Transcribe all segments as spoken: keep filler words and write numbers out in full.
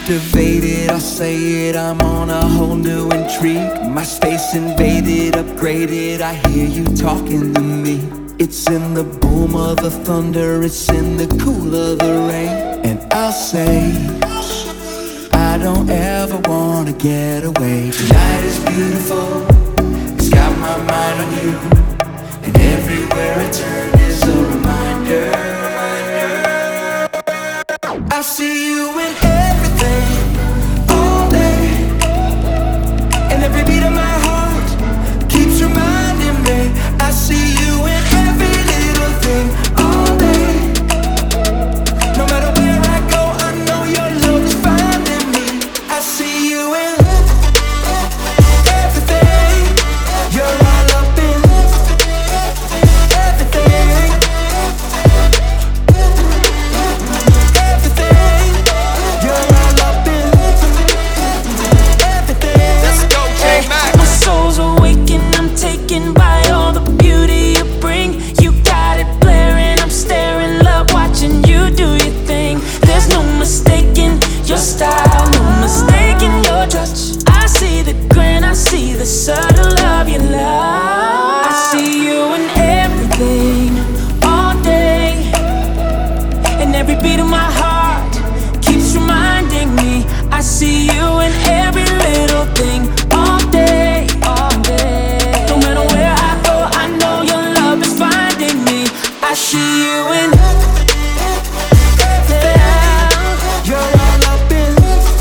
Captivated, I'll say it, I'm on a whole new intrigue. My space invaded, upgraded, I hear you talking to me. It's in the boom of the thunder, it's in the cool of the rain. And I'll say, I don't ever wanna get away. Tonight is beautiful, it's got my mind on you. And everywhere I turn is a reminder. I see you in everything, all day. And every beat of my heart keeps reminding me. I see you in every little thing, all day. No matter where I go, I know your love is finding me. I see you in everything. You're all up in everything. Everything. You're all up in everything. Let's go, J-Mac. My soul's awakened, I'm taken by all the beauty you bring. You got it blaring, I'm staring, love watching you do your thing. There's no mistaking your style, no mistaking your touch. I see the grin, I see the subtle love you love. I see you in everything, all day. And every beat of my heart keeps reminding me. I see you in every little thing, all day, all day. No matter where I go, I know your love is finding me. I see you in everything. You're all up in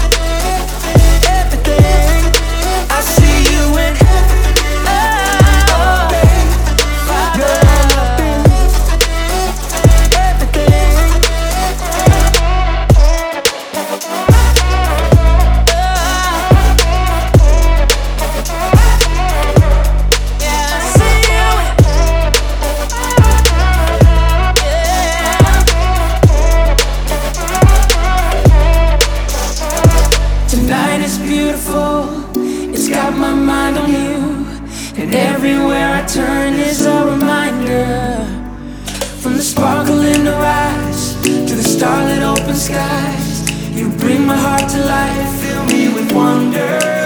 everything. I see you in all day. You're all up in everything. Yeah, I see you in, yeah. Tonight is beautiful, it's got my mind on you. And everywhere I turn is a reminder. From the sparkle in her eyes to the starlit open skies, you bring my heart to life, fill me with wonder.